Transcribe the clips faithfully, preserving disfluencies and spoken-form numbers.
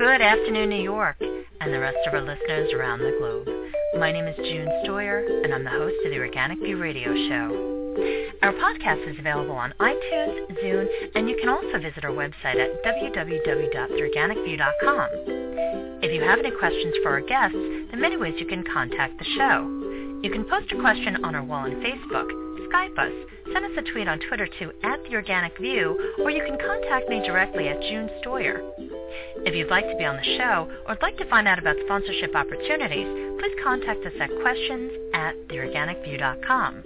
Good afternoon, New York, and the rest of our listeners around the globe. My name is June Stoyer, and I'm the host of the Organic View Radio Show. Our podcast is available on iTunes, Zune, and you can also visit our website at w w w dot the organic view dot com. If you have any questions for our guests, there are many ways you can contact the show. You can post a question on our wall on Facebook, Skype us, send us a tweet on Twitter to at The Organic View, or you can contact me directly at June Stoyer. If you'd like to be on the show or would like to find out about sponsorship opportunities, please contact us at questions at the organic view dot com.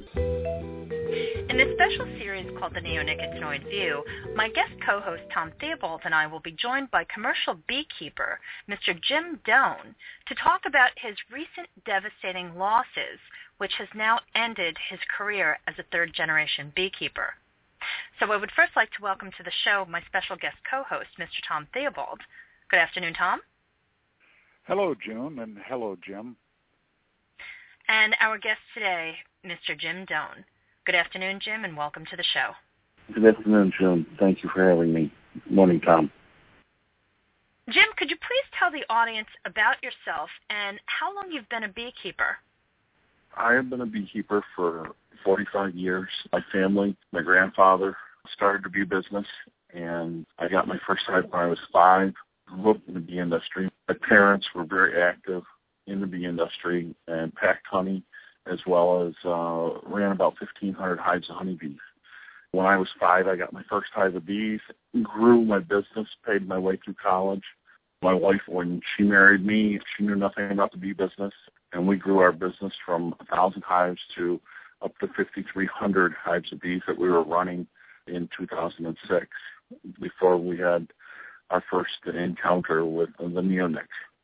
In this special series called The Neonicotinoid View, my guest co-host Tom Theobald and I will be joined by commercial beekeeper Mister Jim Doan to talk about his recent devastating losses, which has now ended his career as a third-generation beekeeper. So I would first like to welcome to the show my special guest co-host, Mister Tom Theobald. Good afternoon, Tom. Hello, June, and hello, Jim. And our guest today, Mister Jim Doan. Good afternoon, Jim, and welcome to the show. Good afternoon, June. Thank you for having me. Morning, Tom. Jim, could you please tell the audience about yourself and how long you've been a beekeeper? I have been a beekeeper for forty-five years. My family, my grandfather started a bee business, and I got my first hive when I was five. Grew up in the bee industry. My parents were very active in the bee industry and packed honey, as well as uh, ran about fifteen hundred hives of honeybees. When I was five, I got my first hive of bees, grew my business, paid my way through college. My wife, when she married me, she knew nothing about the bee business, and we grew our business from one thousand hives to up to fifty-three hundred hives of bees that we were running in two thousand six, before we had our first encounter with the neonics.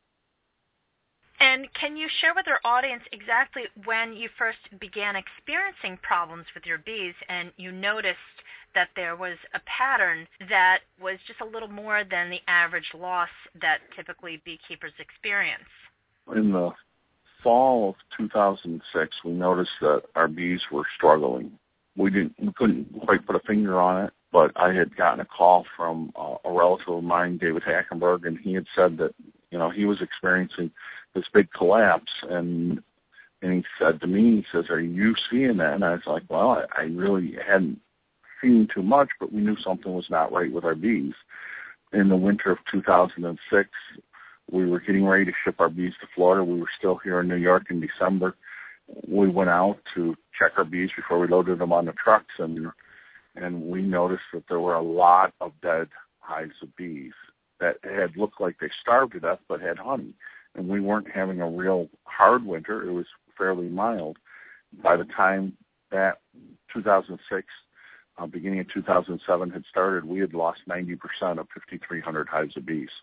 And can you share with our audience exactly when you first began experiencing problems with your bees and you noticed that there was a pattern that was just a little more than the average loss that typically beekeepers experience? In the fall of two thousand six, we noticed that our bees were struggling. We didn't, we couldn't quite put a finger on it, but I had gotten a call from uh, a relative of mine, David Hackenberg, and he had said that, you know, he was experiencing this big collapse, and and he said to me, he says, "Are you seeing that?" And I was like, well, I, I really hadn't seen too much, but we knew something was not right with our bees. In the winter of two thousand six, we were getting ready to ship our bees to Florida. We were still here in New York in December. We went out to check our bees before we loaded them on the trucks, and and we noticed that there were a lot of dead hives of bees that had looked like they starved to death but had honey. And we weren't having a real hard winter. It was fairly mild. By the time that two thousand six, uh, beginning of two thousand seven had started, we had lost ninety percent of fifty-three hundred hives of bees.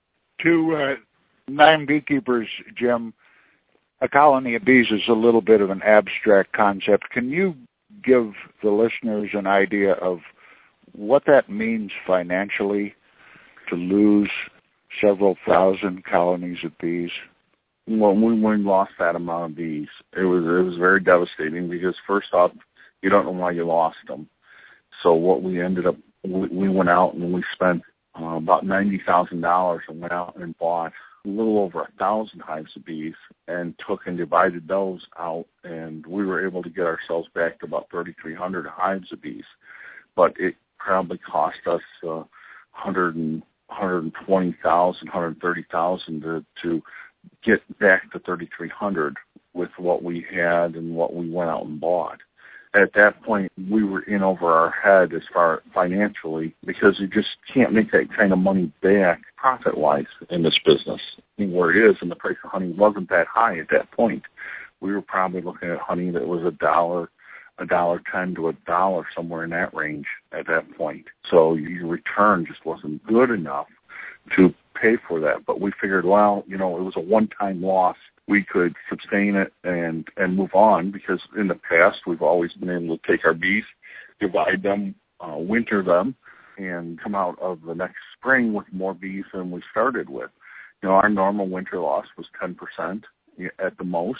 To uh, non-beekeepers, Jim, a colony of bees is a little bit of an abstract concept. Can you give the listeners an idea of what that means financially to lose several thousand colonies of bees? Well, when we lost that amount of bees, it was it was very devastating because, first off, you don't know why you lost them. So what we ended up, we, we went out and we spent uh, about ninety thousand dollars and went out and bought a little over a thousand hives of bees and took and divided those out, and we were able to get ourselves back to about thirty-three hundred hives of bees. But it probably cost us uh, one hundred and one hundred twenty thousand, one hundred thirty thousand to, to get back to thirty-three hundred with what we had and what we went out and bought. At that point, we were in over our head as far financially, because you just can't make that kind of money back profit-wise in this business. I mean, where it is, and the price of honey wasn't that high at that point. We were probably looking at honey that was a dollar, a dollar ten to a dollar, somewhere in that range at that point. So your return just wasn't good enough to pay for that. But we figured, well, you know, it was a one-time loss. We could sustain it and, and move on, because in the past we've always been able to take our bees, divide them, uh, winter them, and come out of the next spring with more bees than we started with. You know, our normal winter loss was ten percent at the most.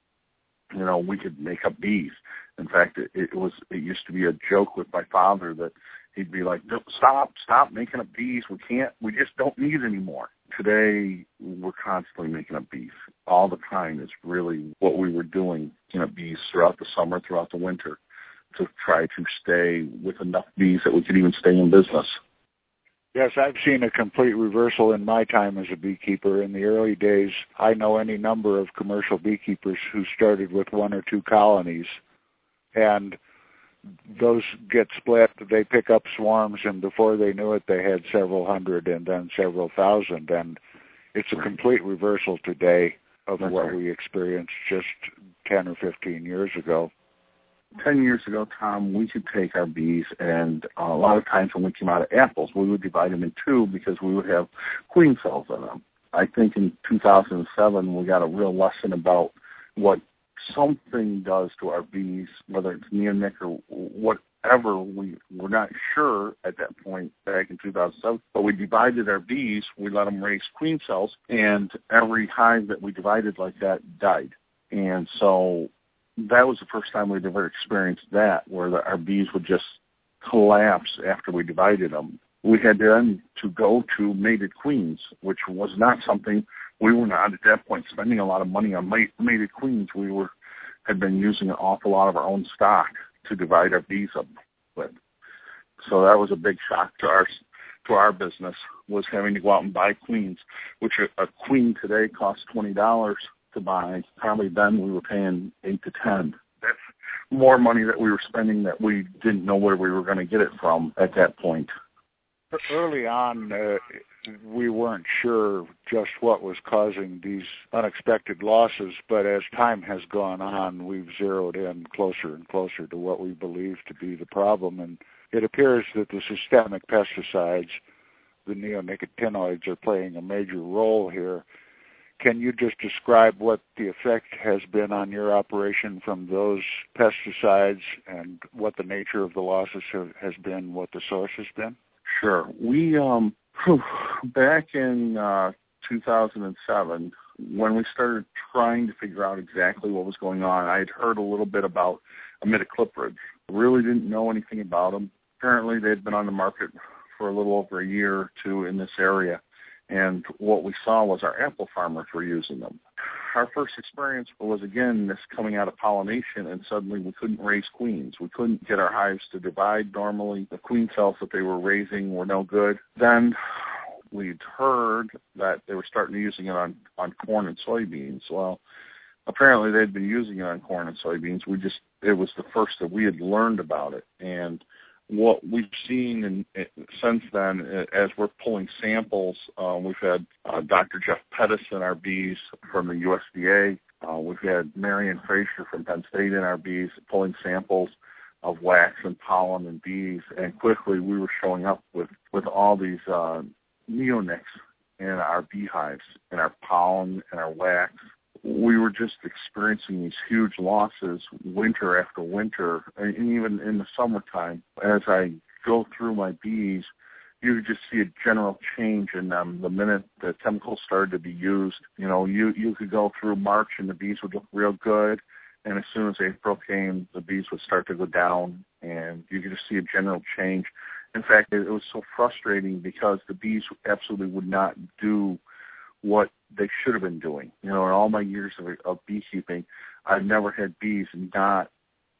You know, we could make up bees. In fact, it, it was it used to be a joke with my father that he'd be like, "Stop, stop making up bees. We can't, we just don't need any more." today we're constantly making up bees. All the time is really what we were doing, making up bees throughout the summer, throughout the winter, to try to stay with enough bees that we could even stay in business. Yes, I've seen a complete reversal in my time as a beekeeper. In the early days, I know any number of commercial beekeepers who started with one or two colonies, and those get split, they pick up swarms, and before they knew it, they had several hundred and then several thousand, and it's a complete reversal today of That's what right. we experienced just ten or fifteen years ago. Ten years ago, Tom, we could take our bees, and uh, a lot of times when we came out of apples, we would divide them in two because we would have queen cells in them. I think in two thousand seven, we got a real lesson about what something does to our bees, whether it's neonic or whatever. We were not sure at that point back in two thousand seven, but we divided our bees, we let them raise queen cells, and every hive that we divided like that died. And so that was the first time we'd ever experienced that, where the, our bees would just collapse after we divided them. We had then to go to mated queens, which was not something we were not at that point spending a lot of money on mated queens. We were had been using an awful lot of our own stock to divide our bees up with. So that was a big shock to our to our business, was having to go out and buy queens, which a, a queen today costs twenty dollars to buy. Probably then we were paying eight to ten. That's more money that we were spending that we didn't know where we were going to get it from at that point. Early on, uh, we weren't sure just what was causing these unexpected losses, but as time has gone on, we've zeroed in closer and closer to what we believe to be the problem, and it appears that the systemic pesticides, the neonicotinoids, are playing a major role here. Can you just describe what the effect has been on your operation from those pesticides and what the nature of the losses have, has been, what the source has been? Sure. We, um, whew, back in uh, two thousand seven, when we started trying to figure out exactly what was going on, I had heard a little bit about imidacloprid. Really didn't know anything about them. Apparently they had been on the market for a little over a year or two in this area. And what we saw was our apple farmers were using them. Our first experience was, again, this coming out of pollination, and suddenly we couldn't raise queens. We couldn't get our hives to divide normally. The queen cells that they were raising were no good. Then we'd heard that they were starting to using it on, on corn and soybeans. Well, apparently they'd been using it on corn and soybeans. We just, it was the first that we had learned about it. And what we've seen in, in, since then, as we're pulling samples, uh, we've had uh, Doctor Jeff Pettis in our bees from the U S D A. Uh, we've had Marion Fraser from Penn State in our bees pulling samples of wax and pollen and bees. And quickly we were showing up with, with all these uh, neonics in our beehives, in our pollen and our wax. We were just experiencing these huge losses winter after winter, and even in the summertime. As I go through my bees, you could just see a general change in them the minute the chemicals started to be used. You know, you, you could go through March and the bees would look real good, and as soon as April came, the bees would start to go down, and you could just see a general change. In fact, it was so frustrating because the bees absolutely would not do what they should have been doing. You know, in all my years of, of beekeeping, I've never had bees not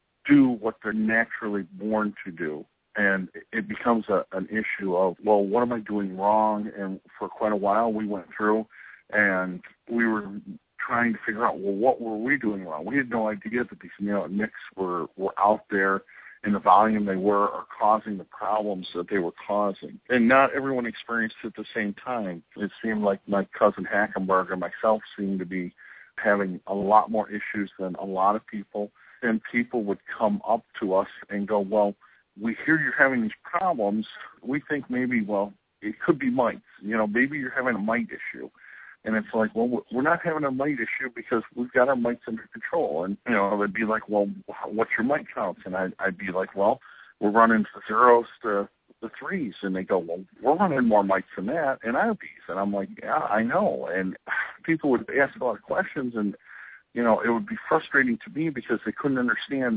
do what they're naturally born to do. And it becomes a, an issue of, well, what am I doing wrong? And for quite a while, we went through and we were trying to figure out, well, what were we doing wrong? We had no idea that these neonics were, were out there in the volume they were or causing the problems that they were causing. And not everyone experienced it at the same time. It seemed like my cousin Hackenberg and myself seemed to be having a lot more issues than a lot of people. And people would come up to us and go, well, we hear you're having these problems. We think maybe, well, it could be mites. You know, maybe you're having a mite issue. And it's like, well, we're not having a mite issue because we've got our mites under control. And, you know, they'd be like, well, what's your mite counts? And I'd, I'd be like, well, we're running the zeros to the threes. And they go, well, we're running more mites than that in our bees. And I'm like, yeah, I know. And people would ask a lot of questions, and, you know, it would be frustrating to me because they couldn't understand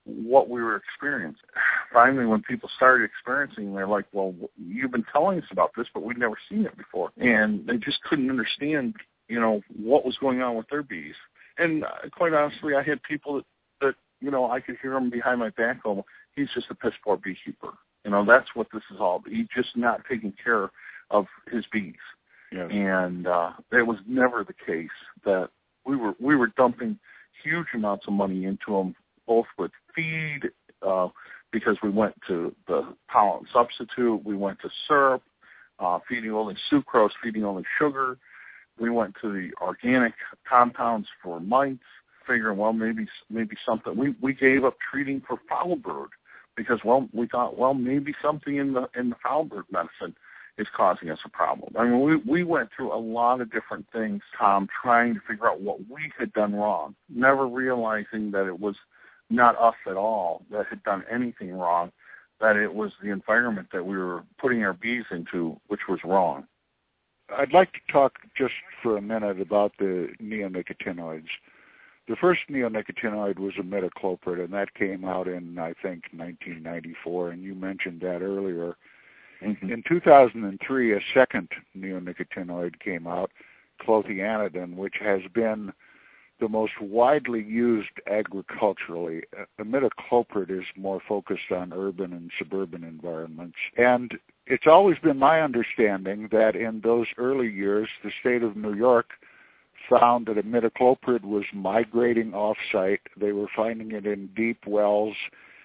what we were experiencing. Finally, when people started experiencing, they're like, well, you've been telling us about this, but we've never seen it before. And they just couldn't understand, you know, what was going on with their bees. And uh, quite honestly, I had people that, that, you know, I could hear them behind my back going, he's just a piss poor beekeeper. You know, that's what this is all about. He's just not taking care of his bees. Yes. And uh, it was never the case that we were we were dumping huge amounts of money into them, both with feed, uh, because we went to the pollen substitute, we went to syrup, uh, feeding only sucrose, feeding only sugar. We went to the organic compounds for mites, figuring, well, maybe maybe something. We, we gave up treating for foul brood because, well, we thought, well, maybe something in the in the foul brood medicine is causing us a problem. I mean, we, we went through a lot of different things, Tom, trying to figure out what we had done wrong, never realizing that it was not us at all that had done anything wrong, that it was the environment that we were putting our bees into, which was wrong. I'd like to talk just for a minute about the neonicotinoids. The first neonicotinoid was imidacloprid, and that came out in, I think, nineteen ninety-four, and you mentioned that earlier. Mm-hmm. In two thousand three, a second neonicotinoid came out, clothianidin, which has been the most widely used agriculturally. Imidacloprid is more focused on urban and suburban environments. And it's always been my understanding that in those early years, the state of New York found that imidacloprid was migrating off-site. They were finding it in deep wells.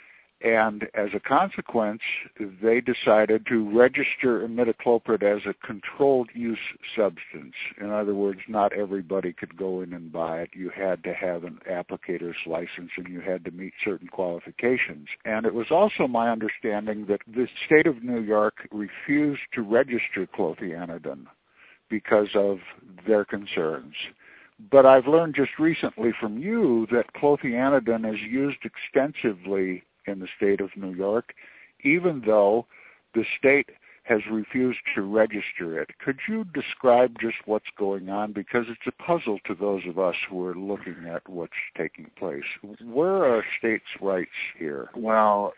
And as a consequence, they decided to register imidacloprid as a controlled use substance. In other words, not everybody could go in and buy it. You had to have an applicator's license and you had to meet certain qualifications. And it was also my understanding that the state of New York refused to register clothianidin because of their concerns. But I've learned just recently from you that clothianidin is used extensively in the state of New York, even though the state has refused to register it. Could you describe just what's going on? Because it's a puzzle to those of us who are looking at what's taking place. Where are states' rights here? Well,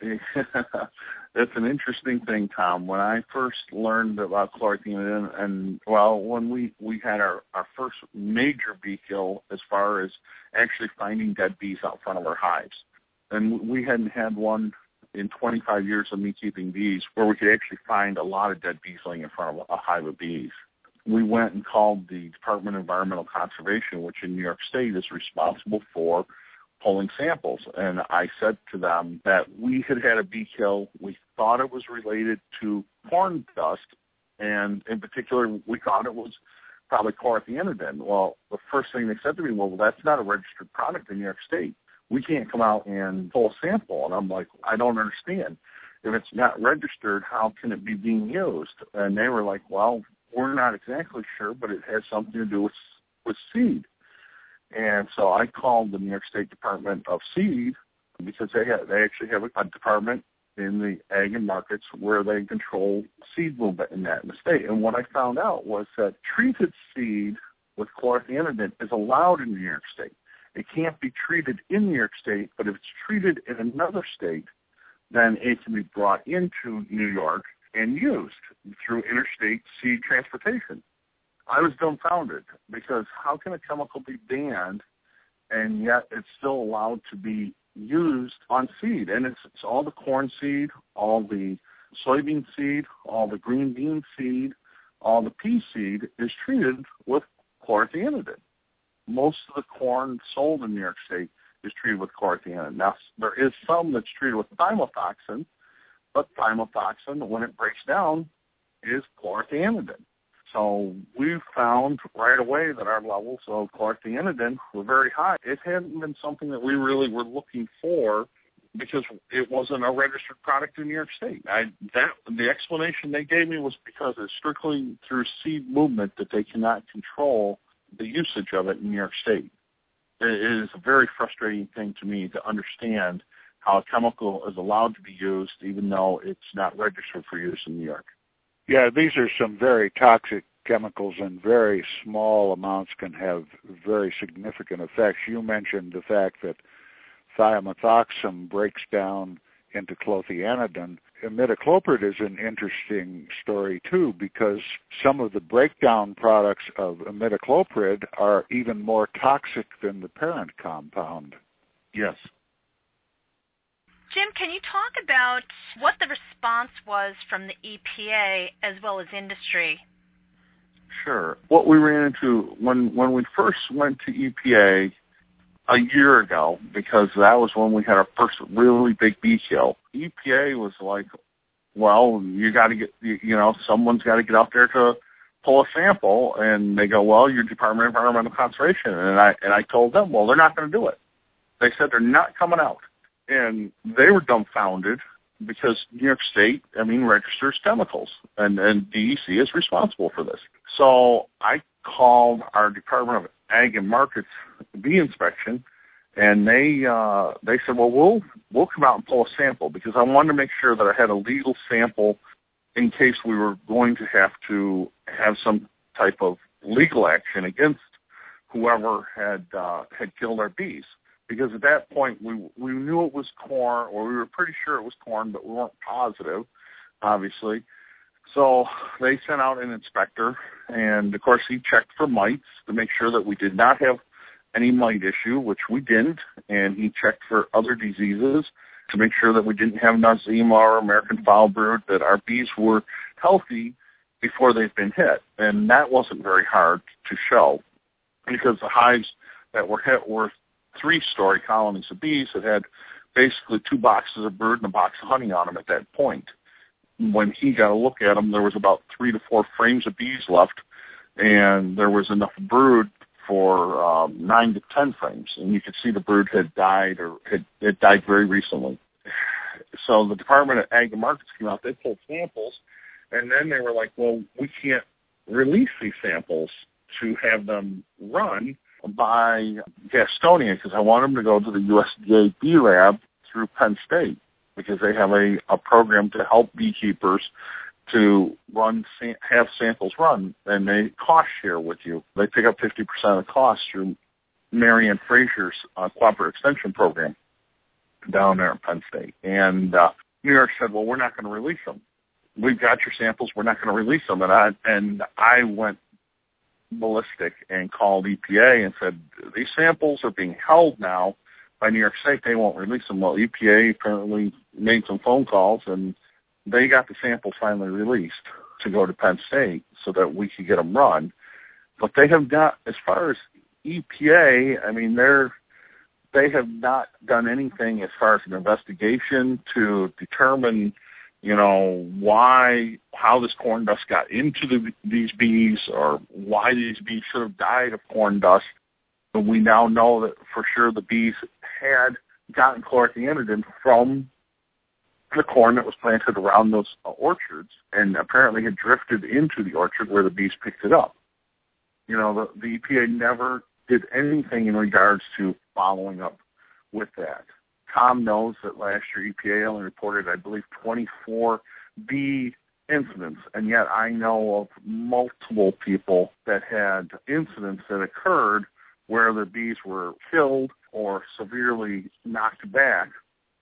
it's an interesting thing, Tom. When I first learned about chlorothianidin, and, well, when we, we had our, our first major bee kill as far as actually finding dead bees out front of our hives, and we hadn't had one in twenty-five years of me keeping bees where we could actually find a lot of dead bees laying in front of a hive of bees. We went and called the Department of Environmental Conservation, which in New York State is responsible for pulling samples. And I said to them that we had had a bee kill. We thought it was related to corn dust, and in particular, we thought it was probably chlorothianidin. Well, the first thing they said to me, well, that's not a registered product in New York State. We can't come out and pull a sample. And I'm like, I don't understand. If it's not registered, how can it be being used? And they were like, well, we're not exactly sure, but it has something to do with with seed. And so I called the New York State Department of Seed because they have, they actually have a, a department in the ag and markets where they control seed movement in that in the state. And what I found out was that treated seed with chlorothianidin is allowed in New York State. It can't be treated in New York State, but if it's treated in another state, then it can be brought into New York and used through interstate seed transportation. I was dumbfounded because how can a chemical be banned and yet it's still allowed to be used on seed? And it's, it's all the corn seed, all the soybean seed, all the green bean seed, all the pea seed is treated with chlorothianidin. Most of the corn sold in New York State is treated with chlorothianidin. Now, there is some that's treated with thymothioxin, but thymothioxin, when it breaks down, is chlorothianidin. So we found right away that our levels of chlorothianidin were very high. It hadn't been something that we really were looking for because it wasn't a registered product in New York State. I, that the explanation they gave me was because it's strictly through seed movement that they cannot control the usage of it in New York State. It is a very frustrating thing to me to understand how a chemical is allowed to be used even though it's not registered for use in New York. Yeah, these are some very toxic chemicals, and very small amounts can have very significant effects. You mentioned the fact that thiamethoxam breaks down into clothianidin. Imidacloprid is an interesting story, too, because some of the breakdown products of imidacloprid are even more toxic than the parent compound. Yes. Jim, can you talk about what the response was from the E P A as well as industry? Sure. What we ran into when, when we first went to E P A a year ago, because that was when we had our first really big bee kill, E P A was like, well, you got to get, you, you know, someone's got to get out there to pull a sample, and they go, well, your Department of Environmental Conservation, and I and I told them, well, they're not going to do it. They said they're not coming out, and they were dumbfounded because New York State, I mean, registers chemicals, and and D E C is responsible for this. So I called our Department of Ag and Markets bee inspection, and they uh, they said, well, we'll we'll come out and pull a sample, because I wanted to make sure that I had a legal sample in case we were going to have to have some type of legal action against whoever had uh, had killed our bees. Because at that point we we knew it was corn, or we were pretty sure it was corn, but we weren't positive, obviously. So they sent out an inspector, and of course he checked for mites to make sure that we did not have any mite issue, which we didn't, and he checked for other diseases to make sure that we didn't have Nosema or American foul brood, that our bees were healthy before they've been hit. And that wasn't very hard to show, because the hives that were hit were three-story colonies of bees that had basically two boxes of brood and a box of honey on them at that point. When he got a look at them, there was about three to four frames of bees left, and there was enough brood for um, nine to ten frames, and you could see the brood had died, or had, had died very recently. So the Department of Ag and Markets came out, they pulled samples, and then they were like, well, we can't release these samples to have them run by Gastonia, because I want them to go to the U S D A Bee Lab through Penn State, because they have a, a program to help beekeepers to run have samples run, and they cost share with you. They pick up fifty percent of the cost through Marianne Fraser's uh, Cooperative Extension Program down there at Penn State. And uh, New York said, well, we're not going to release them. We've got your samples. We're not going to release them. And I, and I went ballistic and called E P A and said, these samples are being held now by New York State. They won't release them. Well, E P A apparently made some phone calls, and they got the samples finally released to go to Penn State so that we could get them run. But they have not, as far as E P A, I mean, they're, they have not done anything as far as an investigation to determine, you know, why, how this corn dust got into the, these bees, or why these bees should have died of corn dust. But we now know that for sure the bees had gotten chlorothianidin from the corn that was planted around those uh, orchards, and apparently had drifted into the orchard where the bees picked it up. You know, the, the E P A never did anything in regards to following up with that. Tom knows that last year E P A only reported, I believe, twenty-four bee incidents, and yet I know of multiple people that had incidents that occurred where the bees were killed or severely knocked back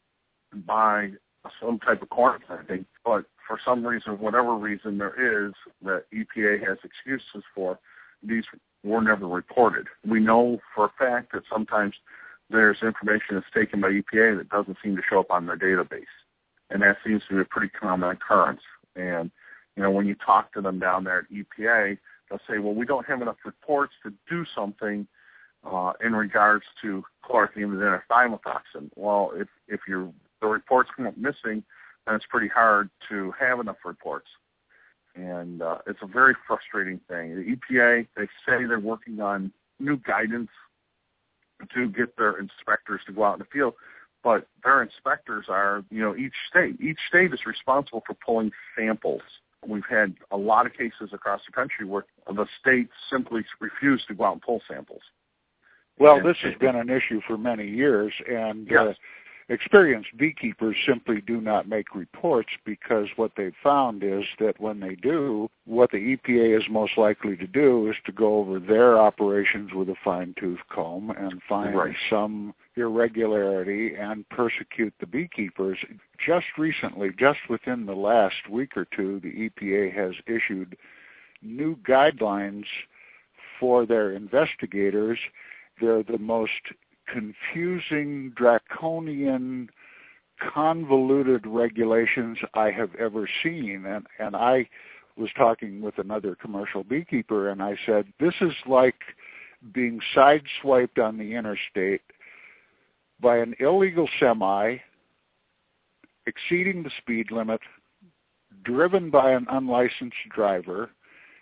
by some type of corn planting, but for some reason, whatever reason there is that E P A has excuses for, these were never reported. We know for a fact that sometimes there's information that's taken by E P A that doesn't seem to show up on their database, and that seems to be a pretty common occurrence. And, you know, when you talk to them down there at E P A, they'll say, well, we don't have enough reports to do something uh, in regards to chlorothianidin or thiamethoxam. Well, if, if you're the reports come up missing, then it's pretty hard to have enough reports. And uh, it's a very frustrating thing. The E P A, they say they're working on new guidance to get their inspectors to go out in the field, but their inspectors are, you know, each state. Each state is responsible for pulling samples. We've had a lot of cases across the country where the states simply refuse to go out and pull samples. Well, and, this has been an issue for many years, and yes. uh, experienced beekeepers simply do not make reports, because what they've found is that when they do, what the E P A is most likely to do is to go over their operations with a fine-tooth comb and find right. some irregularity and persecute the beekeepers. Just recently, just within the last week or two, the E P A has issued new guidelines for their investigators. They're the most confusing, draconian, convoluted regulations I have ever seen. And, and I was talking with another commercial beekeeper, and I said, this is like being sideswiped on the interstate by an illegal semi, exceeding the speed limit, driven by an unlicensed driver,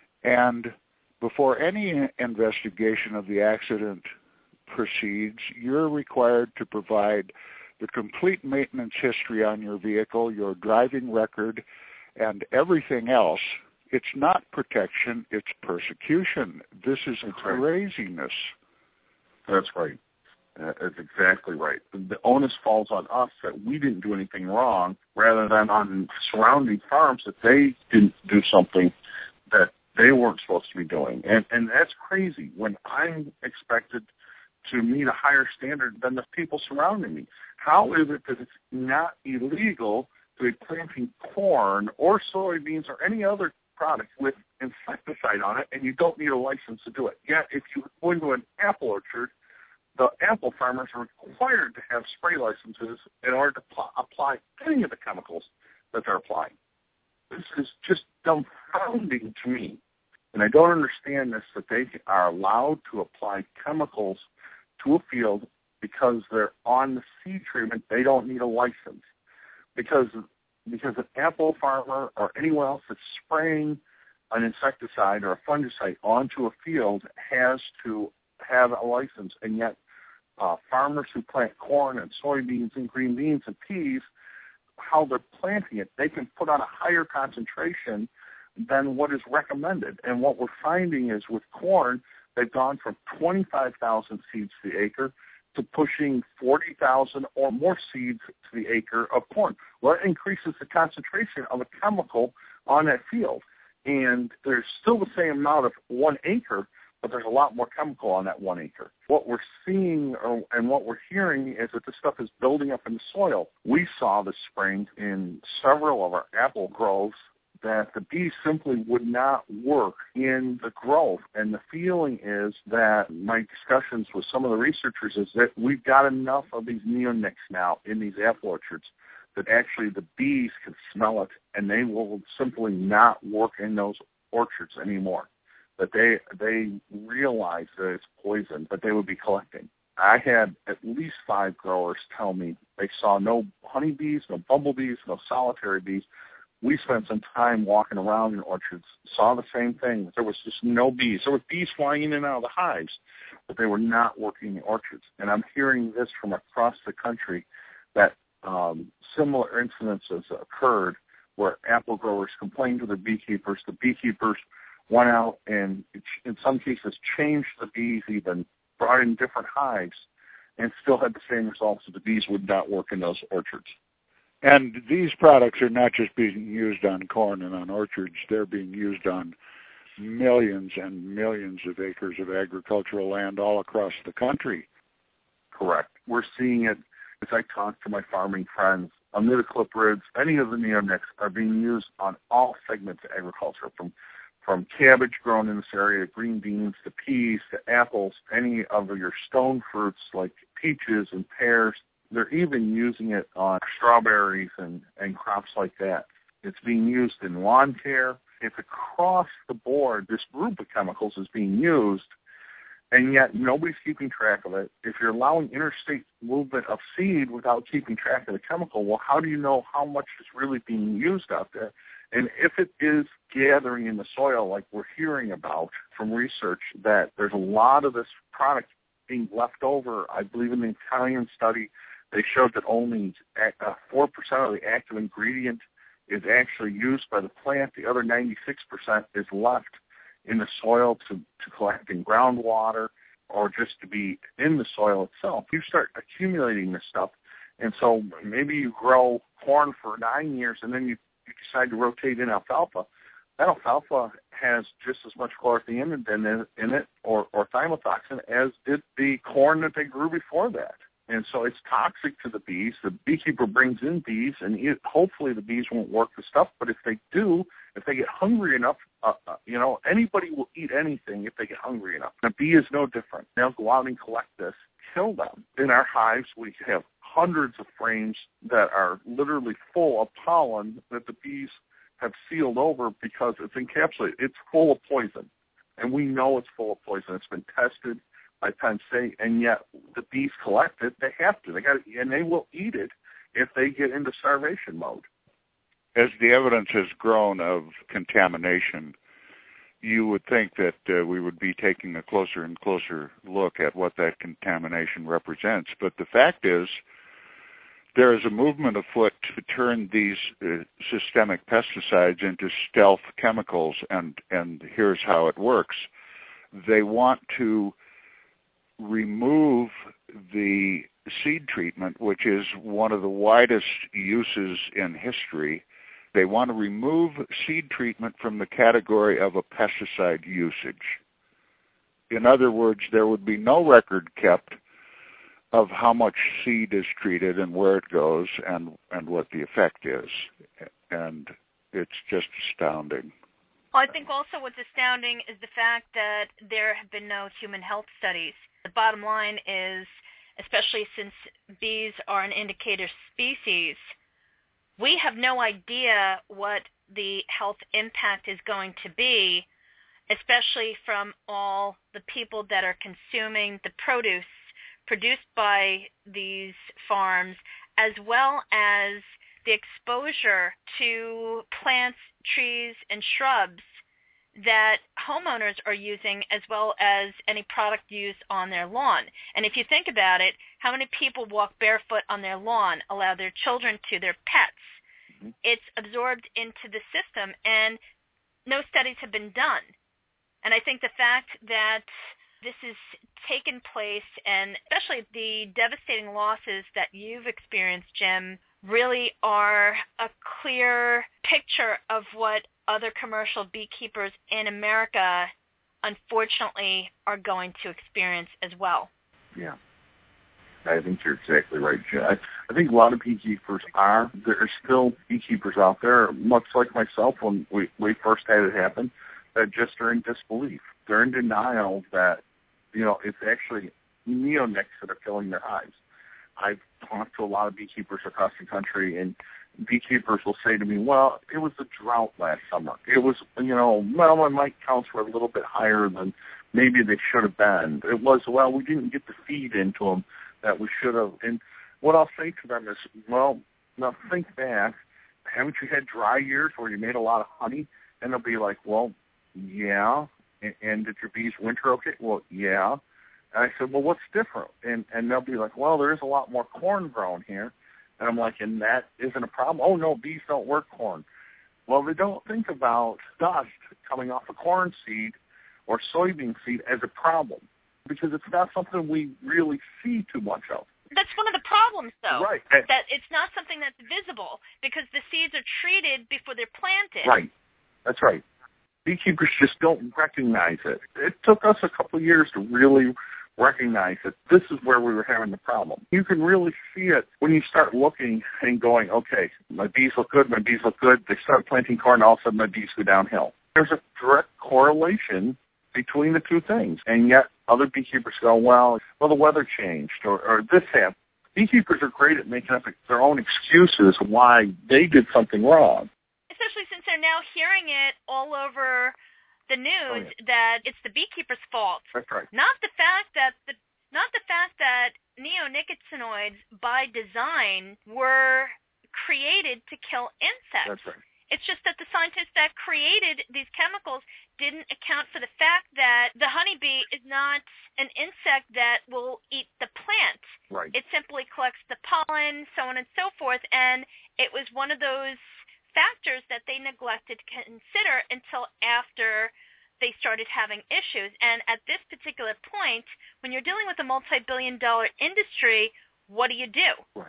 and before any investigation of the accident proceeds, you're required to provide the complete maintenance history on your vehicle, your driving record, and everything else. It's not protection, it's persecution. This is That's craziness. Right. That's right. Uh, that's exactly right. The onus falls on us that we didn't do anything wrong, rather than on surrounding farms that they didn't do something that they weren't supposed to be doing. And and that's crazy when I'm expected to meet a higher standard than the people surrounding me. How is it that it's not illegal to be planting corn or soybeans or any other product with insecticide on it, and you don't need a license to do it? Yet if you go into an apple orchard, the apple farmers are required to have spray licenses in order to pl- apply any of the chemicals that they're applying. This is just dumbfounding to me. And I don't understand this, that they are allowed to apply chemicals to a field because they're on the seed treatment. They don't need a license. Because because an apple farmer or anyone else that's spraying an insecticide or a fungicide onto a field has to have a license. And yet uh, farmers who plant corn and soybeans and green beans and peas, how they're planting it, they can put on a higher concentration than what is recommended. And what we're finding is with corn, they've gone from twenty-five thousand seeds to the acre to pushing forty thousand or more seeds to the acre of corn. Well, it increases the concentration of a chemical on that field. And there's still the same amount of one acre, but there's a lot more chemical on that one acre. What we're seeing or, and what we're hearing is that this stuff is building up in the soil. We saw this spring in several of our apple groves that the bees simply would not work in the growth. And the feeling is that my discussions with some of the researchers is that we've got enough of these neonics now in these apple orchards that actually the bees can smell it, and they will simply not work in those orchards anymore. That they they realize that it's poison, but they would be collecting. I had at least five growers tell me they saw no honeybees, no bumblebees, no solitary bees. We spent some time walking around in orchards, saw the same thing. There was just no bees. There were bees flying in and out of the hives, but they were not working in the orchards. And I'm hearing this from across the country, that um, similar incidences occurred where apple growers complained to their beekeepers. The beekeepers went out and, in some cases, changed the bees even, brought in different hives, and still had the same results that the bees would not work in those orchards. And these products are not just being used on corn and on orchards. They're being used on millions and millions of acres of agricultural land all across the country. Correct. We're seeing it as I talk to my farming friends. Imidacloprids, any of the neonics are being used on all segments of agriculture, from from cabbage grown in this area, green beans, to peas, to apples, any of your stone fruits like peaches and pears. They're even using it on strawberries and, and crops like that. It's being used in lawn care. It's across the board. This group of chemicals is being used, and yet nobody's keeping track of it. If you're allowing interstate movement of seed without keeping track of the chemical, well, how do you know how much is really being used out there? And if it is gathering in the soil, like we're hearing about from research, that there's a lot of this product being left over. I believe in the Italian study, they showed that only four percent of the active ingredient is actually used by the plant. The other ninety-six percent is left in the soil to, to collect in groundwater or just to be in the soil itself. You start accumulating this stuff, And so maybe you grow corn for nine years and then you, you decide to rotate in alfalfa. That alfalfa has just as much chlorothianidin in it, in it or, or thymotoxin as did the corn that they grew before that. And so it's toxic to the bees. The beekeeper brings in bees, and it, hopefully the bees won't work the stuff. But if they do, if they get hungry enough, uh, uh, you know, anybody will eat anything if they get hungry enough. And a bee is no different. They'll go out and collect this, kill them. In our hives, we have hundreds of frames that are literally full of pollen that the bees have sealed over because it's encapsulated. It's full of poison, and we know it's full of poison. It's been tested by Penn State, and yet the bees collect it. They have to. They got, and they will eat it if they get into starvation mode. As the evidence has grown of contamination, you would think that uh, we would be taking a closer and closer look at what that contamination represents. But the fact is, there is a movement afoot to turn these uh, systemic pesticides into stealth chemicals, and, and here's how it works. They want to remove the seed treatment, which is one of the widest uses in history. They want to remove seed treatment from the category of a pesticide usage. In other words, there would be no record kept of how much seed is treated and where it goes and, and what the effect is. And it's just astounding. Well, I think also what's astounding is the fact that there have been no human health studies. The bottom line is, especially since bees are an indicator species, we have no idea what the health impact is going to be, especially from all the people that are consuming the produce produced by these farms, as well as the exposure to plants, trees, and shrubs that homeowners are using, as well as any product used on their lawn. And if you think about it, how many people walk barefoot on their lawn, allow their children to, their pets? Mm-hmm. It's absorbed into the system, and no studies have been done. And I think the fact that this has taken place, and especially the devastating losses that you've experienced, Jim, really are a clear picture of what other commercial beekeepers in America, unfortunately, are going to experience as well. Yeah. I think you're exactly right, Jen. I, I think a lot of beekeepers are. There are still beekeepers out there, much like myself when we, we first had it happen, that just are in disbelief. They're in denial that, you know, it's actually neonics that are killing their hives. I've talked to a lot of beekeepers across the country, and beekeepers will say to me, well, it was a drought last summer. It was, you know, well, my mite counts were a little bit higher than maybe they should have been. It was, well, we didn't get the feed into them that we should have. And what I'll say to them is, well, now think back. Haven't you had dry years where you made a lot of honey? And they'll be like, well, yeah. And, and did your bees winter okay? Well, yeah. And I said, well, what's different? And and they'll be like, well, there is a lot more corn grown here. And I'm like, and that isn't a problem? Oh, no, bees don't work corn. Well, they don't think about dust coming off a corn seed or soybean seed as a problem, because it's not something we really see too much of. That's one of the problems, though, right. that it's not something that's visible because the seeds are treated before they're planted. Right. That's right. Beekeepers just don't recognize it. It took us a couple of years to really recognize that this is where we were having the problem. You can really see it when you start looking and going, okay, my bees look good, my bees look good. They start planting corn, all of a sudden my bees go downhill. There's a direct correlation between the two things, and yet other beekeepers go, well, well, the weather changed, or, or this happened. Beekeepers are great at making up their own excuses why they did something wrong. Especially since they're now hearing it all over the news, oh, yeah. that it's the beekeeper's fault. That's right. Not the fact that the not the fact that neonicotinoids by design were created to kill insects. That's right. It's just that the scientists that created these chemicals didn't account for the fact that the honeybee is not an insect that will eat the plant. Right. It simply collects the pollen, so on and so forth, and it was one of those factors that they neglected to consider until after they started having issues. And at this particular point, when you're dealing with a multi-billion dollar industry, what do you do? Right.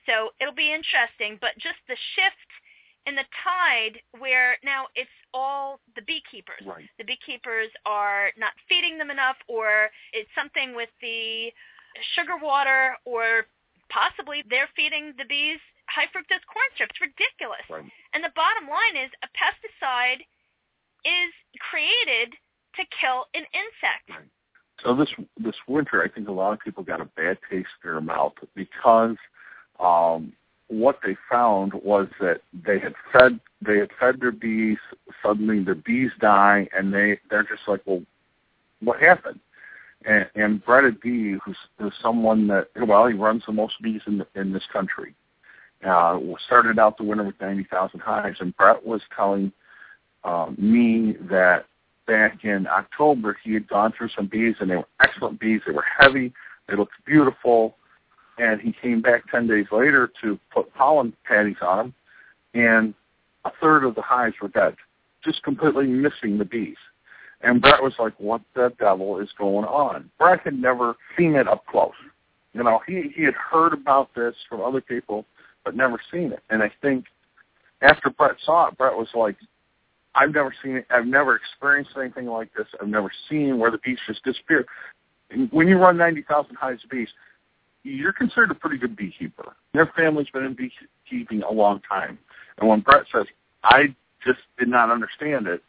So it'll be interesting, but just the shift in the tide where now it's all the beekeepers. Right. The beekeepers are not feeding them enough, or it's something with the sugar water, or possibly they're feeding the bees high fructose corn syrup. It's ridiculous. Right. And the bottom line is a pesticide is created to kill an insect. Right. So this this winter, I think a lot of people got a bad taste in their mouth because um, what they found was that they had fed they had fed their bees. Suddenly, the bees die, and they they're just like, well, what happened? And, and Brett Adee, who's, who's someone that well, he runs the most bees in the, in this country. Uh, started out the winter with ninety thousand hives, and Brett was telling uh, me that back in October, he had gone through some bees, and they were excellent bees. They were heavy. They looked beautiful. And he came back ten days later to put pollen patties on them, and a third of the hives were dead, just completely missing the bees. And Brett was like, what the devil is going on? Brett had never seen it up close. You know, he, he had heard about this from other people, but never seen it. And I think after Brett saw it, Brett was like, I've never seen it. I've never experienced anything like this. I've never seen where the bees just disappear. When you run ninety thousand hives of bees, you're considered a pretty good beekeeper. Your family's been in beekeeping a long time. And when Brett says, I just did not understand it,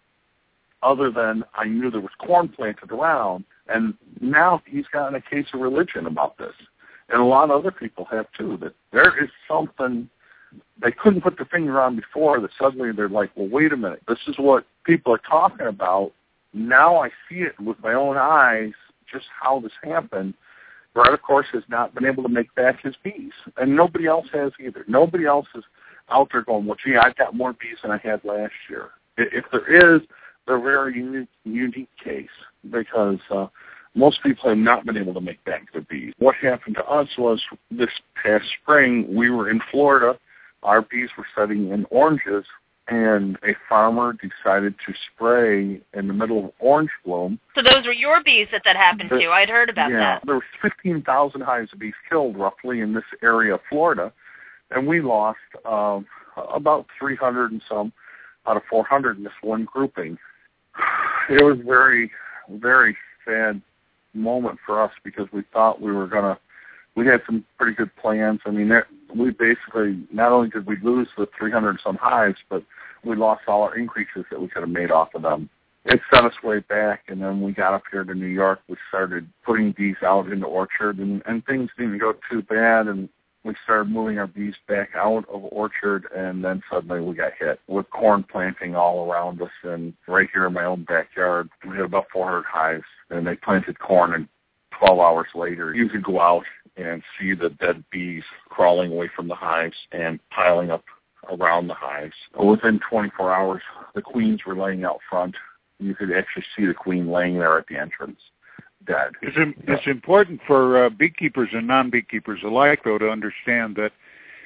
other than I knew there was corn planted around, and now he's gotten a case of religion about this. And a lot of other people have, too, that there is something they couldn't put their finger on before that suddenly they're like, well, wait a minute, this is what people are talking about. Now I see it with my own eyes, just how this happened. Brett, of course, has not been able to make back his bees, and nobody else has either. Nobody else is out there going, well, gee, I've got more bees than I had last year. If there is, they're a very unique, unique case because uh, most people have not been able to make back their bees. What happened to us was this past spring, we were in Florida. Our bees were setting in oranges, and a farmer decided to spray in the middle of orange bloom. So those were your bees that that happened the, to. I'd heard about yeah, that. There were fifteen thousand hives of bees killed, roughly, in this area of Florida, and we lost um, about three hundred and some out of four hundred in this one grouping. It was very, very sad moment for us because we thought we were going to, we had some pretty good plans. I mean, there, we basically, not only did we lose the three hundred and some hives, but we lost all our increases that we could have made off of them. It set us way back, and then we got up here to New York. We started putting bees out in the orchard, and, and things didn't go too bad, and we started moving our bees back out of orchard, and then suddenly we got hit with corn planting all around us. And right here in my own backyard, we had about four hundred hives, and they planted corn, and twelve hours later, you could go out and see the dead bees crawling away from the hives and piling up around the hives. Within twenty-four hours, the queens were laying out front. You could actually see the queen laying there at the entrance, dead. It's, it's important for uh, beekeepers and non-beekeepers alike, though, to understand that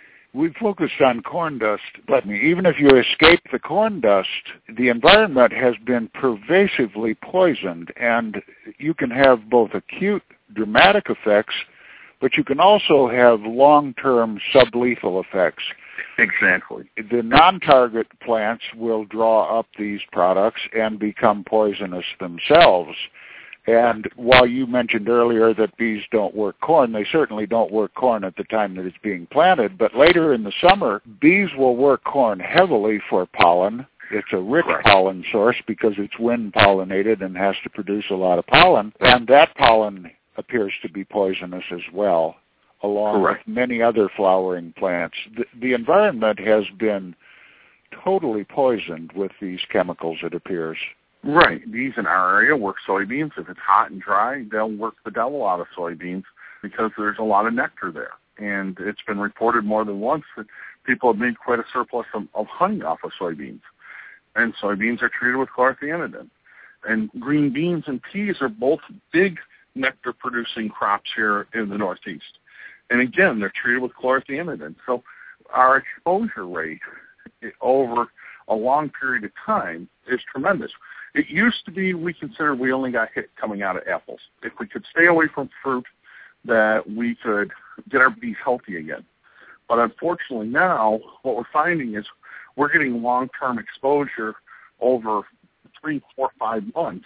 we focused on corn dust, but even if you escape the corn dust, the environment has been pervasively poisoned, and you can have both acute, dramatic effects, but you can also have long-term sublethal effects. Exactly. The non-target plants will draw up these products and become poisonous themselves. And while you mentioned earlier that bees don't work corn, they certainly don't work corn at the time that it's being planted. But later in the summer, bees will work corn heavily for pollen. It's a rich Correct. pollen source because it's wind-pollinated and has to produce a lot of pollen. And that pollen appears to be poisonous as well, along Correct. with many other flowering plants. The, the environment has been totally poisoned with these chemicals, it appears. Right. Bees in our area work soybeans. If it's hot and dry, they'll work the devil out of soybeans because there's a lot of nectar there. And it's been reported more than once that people have made quite a surplus of, of honey off of soybeans. And soybeans are treated with chlorothianidin. And green beans and peas are both big nectar-producing crops here in the Northeast. And again, they're treated with chlorothianidin. So our exposure rate over a long period of time is tremendous. It used to be we considered we only got hit coming out of apples. If we could stay away from fruit, that we could get our bees healthy again. But unfortunately now, what we're finding is we're getting long-term exposure over three, four, five months.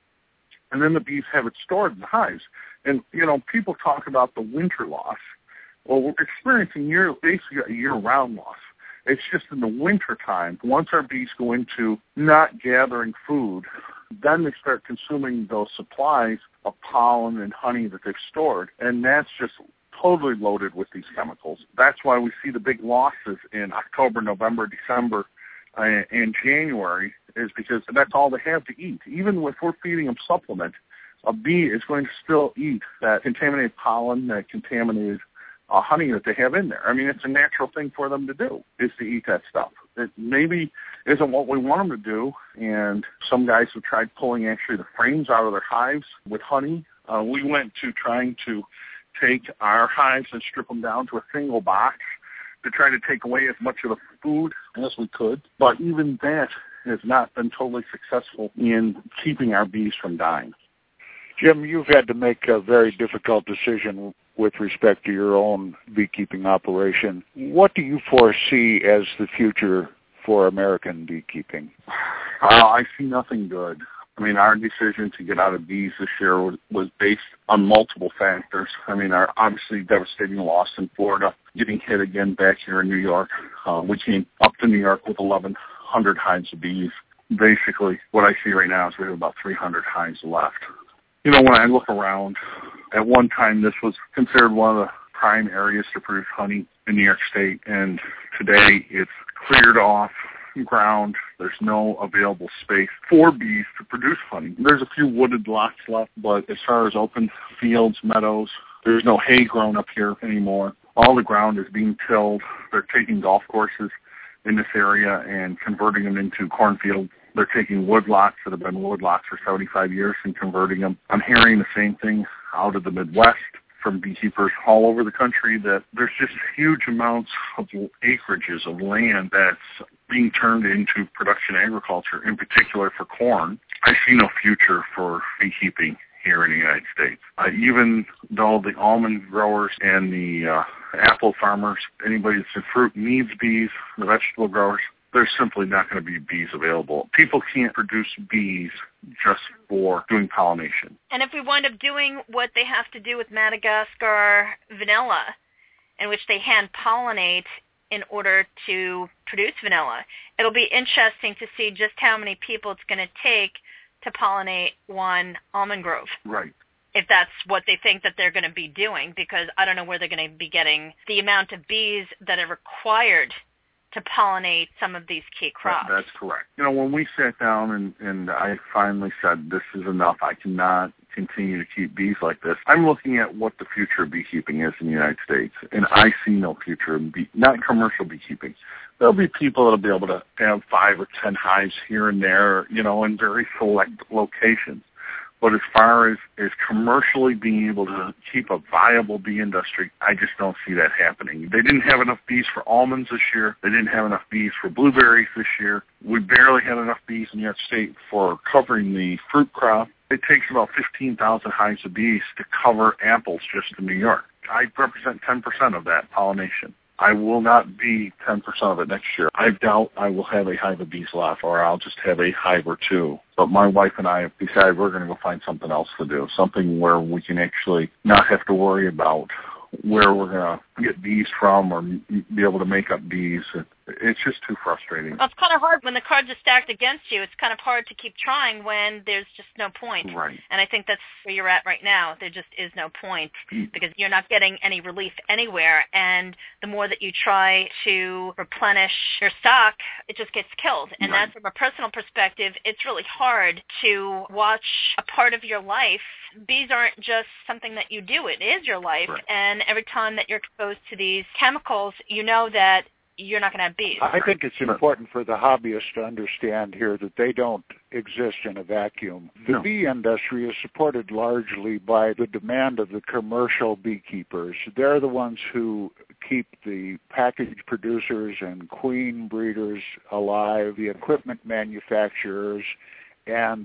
And then the bees have it stored in the hives. And, you know, people talk about the winter loss. Well, we're experiencing year, basically a year-round loss. It's just in the winter time, once our bees go into not gathering food, then they start consuming those supplies of pollen and honey that they've stored, and that's just totally loaded with these chemicals. That's why we see the big losses in October, November, December, uh, and January, is because that's all they have to eat. Even if we're feeding them supplement, a bee is going to still eat that contaminated pollen, that contaminated Uh, honey that they have in there. I mean, it's a natural thing for them to do, is to eat that stuff. It maybe isn't what we want them to do, and some guys have tried pulling actually the frames out of their hives with honey. Uh, we went to trying to take our hives and strip them down to a single box to try to take away as much of the food as we could, but even that has not been totally successful in keeping our bees from dying. Jim, you've had to make a very difficult decision with respect to your own beekeeping operation. What do you foresee as the future for American beekeeping? Uh, I see nothing good. I mean, our decision to get out of bees this year was, was based on multiple factors. I mean, our obviously devastating loss in Florida, getting hit again back here in New York. Uh, we came up to New York with eleven hundred hives of bees. Basically, what I see right now is we have about three hundred hives left. You know, when I look around, at one time this was considered one of the prime areas to produce honey in New York State, and today it's cleared off ground. There's no available space for bees to produce honey. There's a few wooded lots left, but as far as open fields, meadows, there's no hay grown up here anymore. All the ground is being tilled. They're taking golf courses in this area and converting them into cornfields. They're taking woodlots that have been woodlots for seventy-five years and converting them. I'm hearing the same thing out of the Midwest from beekeepers all over the country, that there's just huge amounts of acreages of land that's being turned into production agriculture, in particular for corn. I see no future for beekeeping here in the United States. Uh, even though the almond growers and the uh, apple farmers, anybody that's in fruit needs bees, the vegetable growers, there's simply not going to be bees available. People can't produce bees just for doing pollination. And if we wind up doing what they have to do with Madagascar vanilla, in which they hand pollinate in order to produce vanilla, it'll be interesting to see just how many people it's going to take to pollinate one almond grove. Right. If that's what they think that they're going to be doing, because I don't know where they're going to be getting the amount of bees that are required to pollinate some of these key crops. That's correct. You know, when we sat down and, and I finally said, this is enough, I cannot continue to keep bees like this, I'm looking at what the future of beekeeping is in the United States, and I see no future in bee, not commercial beekeeping. There'll be people that'll be able to have five or ten hives here and there, you know, in very select locations. But as far as, as commercially being able to keep a viable bee industry, I just don't see that happening. They didn't have enough bees for almonds this year. They didn't have enough bees for blueberries this year. We barely had enough bees in New York State for covering the fruit crop. It takes about fifteen thousand hives of bees to cover apples just in New York. I represent ten percent of that pollination. I will not be ten percent of it next year. I doubt I will have a hive of bees left, or I'll just have a hive or two. But my wife and I have decided we're going to go find something else to do, something where we can actually not have to worry about where we're going to get bees from or be able to make up bees. It's just too frustrating. Well, it's kind of hard when the cards are stacked against you. It's kind of hard to keep trying when there's just no point. Right. And I think that's where you're at right now. There just is no point because you're not getting any relief anywhere. And the more that you try to replenish your stock, it just gets killed. And right. that's from a personal perspective, it's really hard to watch a part of your life. Bees aren't just something that you do. It is your life. Right. And every time that you're exposed to these chemicals, you know that you're not going to have bees. I think it's important for the hobbyists to understand here that they don't exist in a vacuum. The no. bee industry is supported largely by the demand of the commercial beekeepers. They're the ones who keep the package producers and queen breeders alive, the equipment manufacturers, and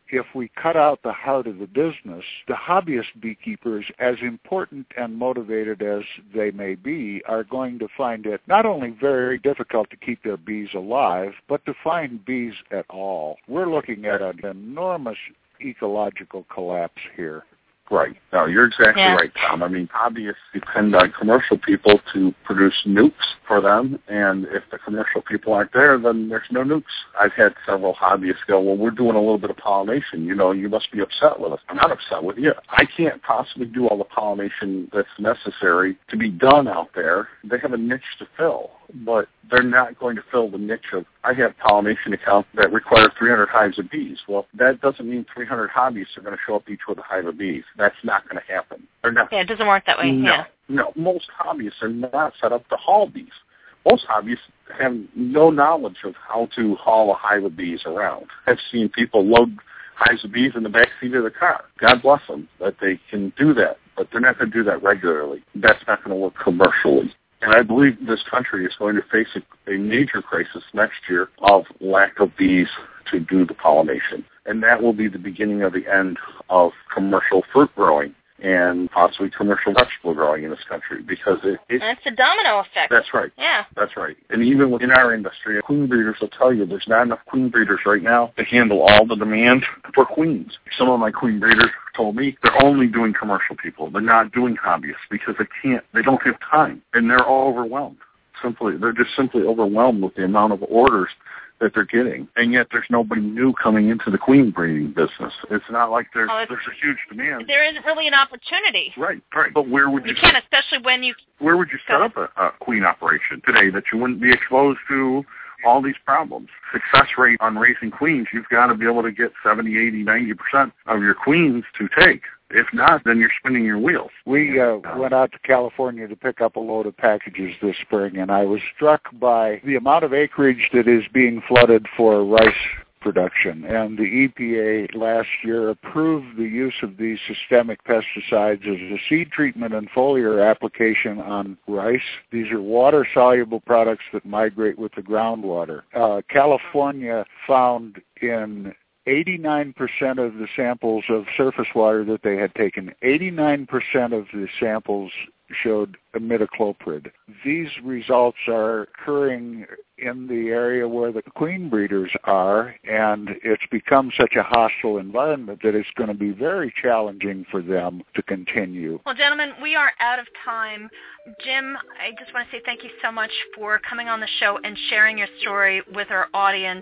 if we cut out the heart of the business, the hobbyist beekeepers, as important and motivated as they may be, are going to find it not only very difficult to keep their bees alive, but to find bees at all. We're looking at an enormous ecological collapse here. Right. No, you're exactly yeah. right, Tom. I mean, hobbyists depend on commercial people to produce nukes for them, and if the commercial people aren't there, then there's no nukes. I've had several hobbyists go, well, we're doing a little bit of pollination. You know, you must be upset with us. I'm not upset with you. I can't possibly do all the pollination that's necessary to be done out there. They have a niche to fill, but they're not going to fill the niche of, I have pollination accounts that require three hundred hives of bees. Well, that doesn't mean three hundred hobbyists are going to show up each with a hive of bees. That's not going to happen. They're not. Yeah, it doesn't work that way. No, yeah. no. Most hobbyists are not set up to haul bees. Most hobbyists have no knowledge of how to haul a hive of bees around. I've seen people load hives of bees in the back seat of the car. God bless them that they can do that, but they're not going to do that regularly. That's not going to work commercially. And I believe this country is going to face a, a major crisis next year of lack of bees to do the pollination. And that will be the beginning of the end of commercial fruit growing and possibly commercial vegetable growing in this country, because it, it That's a domino effect. That's right. Yeah. That's right. And even within our industry, queen breeders will tell you there's not enough queen breeders right now to handle all the demand for queens. Some of my queen breeders told me they're only doing commercial people. They're not doing hobbyists because they can't, they don't have time, and they're all overwhelmed. Simply, they're just simply overwhelmed with the amount of orders that they're getting, and yet there's nobody new coming into the queen breeding business. It's not like there's oh, there's a huge demand. There isn't really an opportunity. Right, right. But where would you? You can't, especially when you. Where would you set up a, a queen operation today that you wouldn't be exposed to all these problems? Success rate on raising queens, you've got to be able to get seventy, eighty, ninety percent of your queens to take. If not, then you're spinning your wheels. We uh, went out to California to pick up a load of packages this spring, and I was struck by the amount of acreage that is being flooded for rice production. And the E P A last year approved the use of these systemic pesticides as a seed treatment and foliar application on rice. These are water-soluble products that migrate with the groundwater. Uh, California found in eighty-nine percent of the samples of surface water that they had taken, eighty-nine percent of the samples showed imidacloprid. These results are occurring in the area where the queen breeders are, and it's become such a hostile environment that it's going to be very challenging for them to continue. Well, gentlemen, we are out of time. Jim, I just want to say thank you so much for coming on the show and sharing your story with our audience.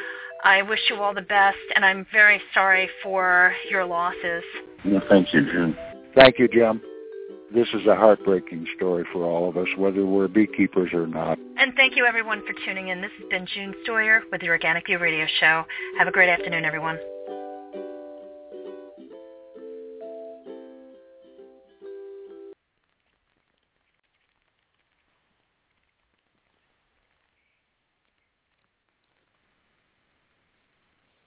I wish you all the best, and I'm very sorry for your losses. Well, thank you, Jim. Thank you, Jim. This is a heartbreaking story for all of us, whether we're beekeepers or not. And thank you, everyone, for tuning in. This has been June Stoyer with the Organic Bee Radio Show. Have a great afternoon, everyone.